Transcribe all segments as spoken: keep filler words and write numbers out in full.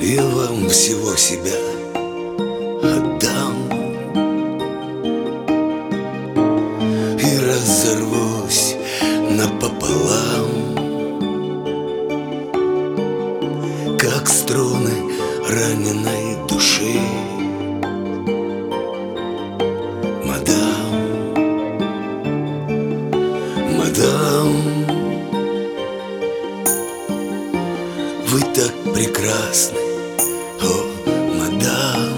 Я вам всего себя отдам и разорвусь напополам, как струны раненой души. Мадам, мадам, вы так прекрасны, о, мадам,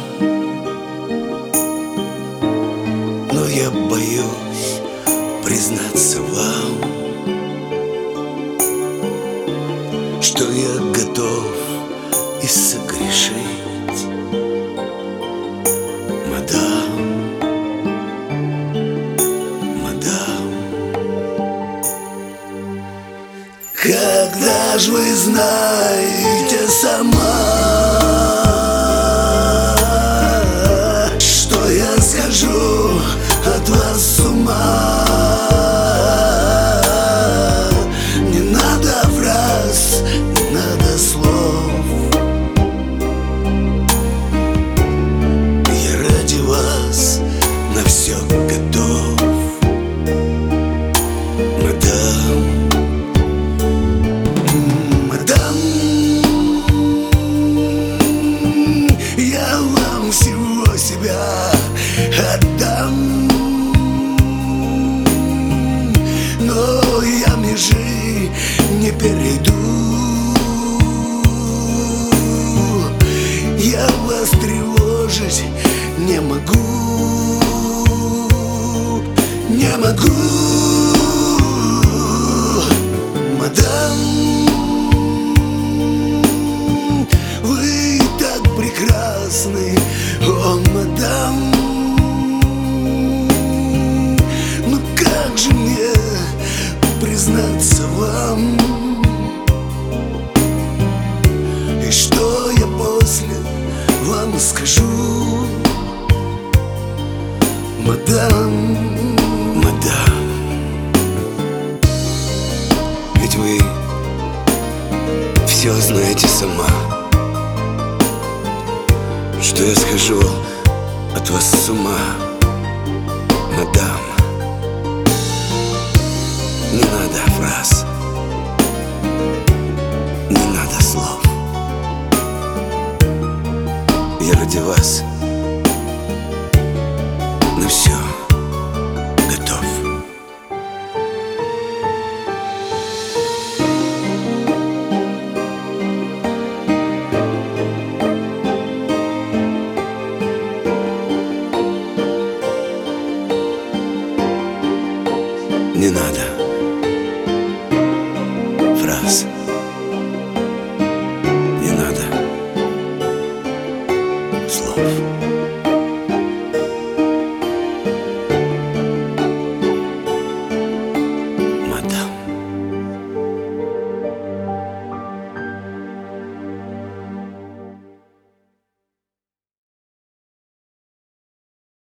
но я боюсь признаться вам, что я готов и согрешить. Мадам, мадам, когда ж вы знаете сама, что я схожу от вас с ума? Не надо фраз, не надо слов, я ради вас на все готов. Мадам, мадам, я вам всего себя отдам, но я межи не перейду. Я вас тревожить не могу, не могу. Мадам, вы так прекрасны, о, мадам. Ну как же мне признаться вам, и что я после вам скажу? Мадам, мадам, ведь вы все знаете сама, что я схожу от вас с ума. Мадам, не надо фраз, не надо слов, я ради вас